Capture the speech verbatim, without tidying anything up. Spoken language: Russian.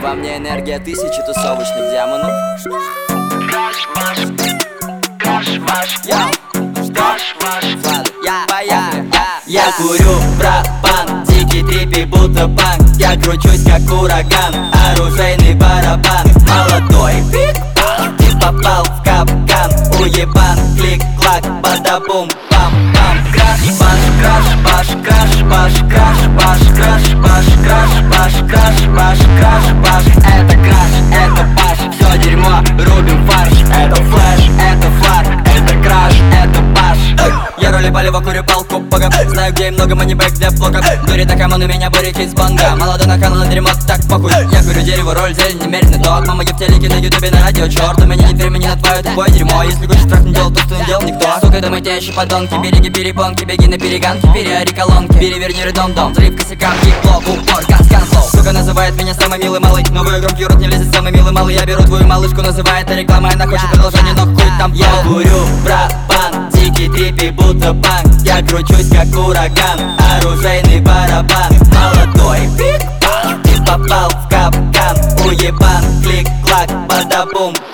Во мне энергия тысячи тусовочных демонов. Я курю пропан, дикий трипи будто панк. Я кручусь как ураган, оружейный барабан. Молодой пик-пак, ты попал в капкан. Уебан, клик-клак, бада-бум-пам-пам. Краш-баш, краш-баш, краш-баш, краш-баш, краш-баш, краш-баш, краш-баш, краш-баш. Это краш, это баш, все дерьмо, рубим фарш. Это флэш, это флаг, это краш, это баш. Я роли полево, курю палку богом. Знаю, где и много манибэк для блоков. Дури так, кому на меня бурики из банга. Молодой накал на дерьмо, так похуй. Я курю дерево, роль, зелень, немеренный ток. Мама, я в телеке, на ютубе, на радио. Черт, у меня нет времени на твое тупое дерьмо. Если хочешь страх не делал, то что не делал никто. Сука, думайте, еще подонки. Береги перепонки, беги на перегонки. Переори колонки, переверни редом-дом. Взрыв косякам, кик-блок, упор, газ-канцл. Сука называет меня самый милый малый. Новый громкий рот не влезет, самый милый малый. Я беру твою малышку, называет это рекламой. Она хочет продолжение, но хуй там. Я курю пропан, дикий трипи будто панк. Я кручусь как ураган, оружейный барабан. Молодой пик-пак, ты попал в капкан. Уебан, клик-клак, бада-бум.